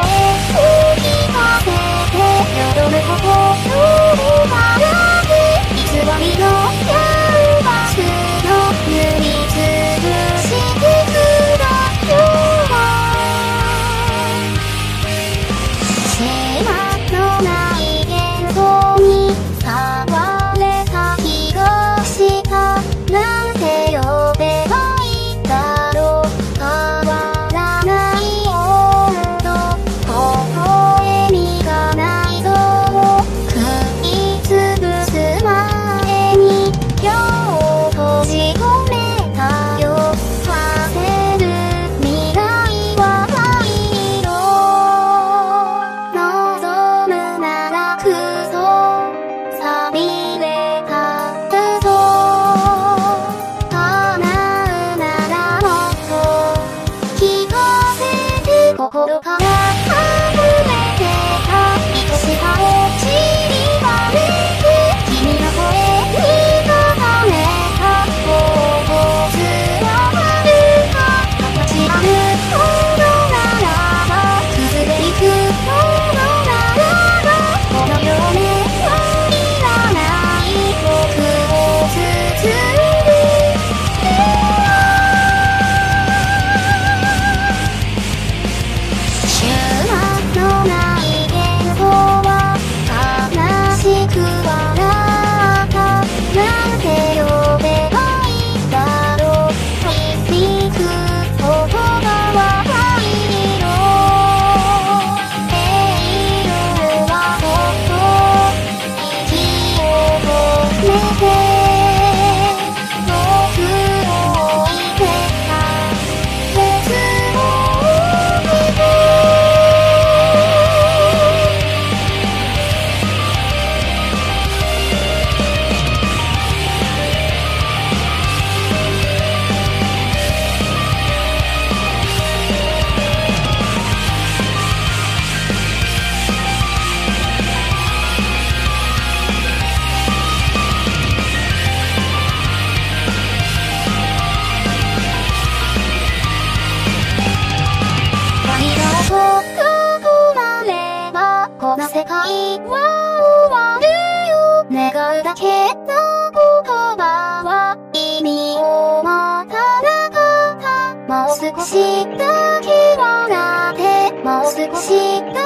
聞かせてよどることをばらく偽りのキャンバスの塗りつぶしてくだよ島のない幻想に触れた気がしたなんて呼べばいいだろう変わらない温度微笑みがないぞ食いつぶす前に夜を閉じ込めたよさせる未来は灰色望むならくそ錆びれた嘘叶うならもっと聞かせて心から溢れてた愛しさを散りばめて君の声に重ねた頬をつながるか形あるものならば崩れゆくものならばこの世ねはいらない僕を包む終末のない幻想は悲しく笑ったなんて呼べばいいだろう響く言葉は灰色夜はそっと息を止めて僕を置いてた別を見て愛が囲まればこの世界は終わるよ願うだけの言葉は意味を持たなかったもう少しだけ笑ってもう少しだ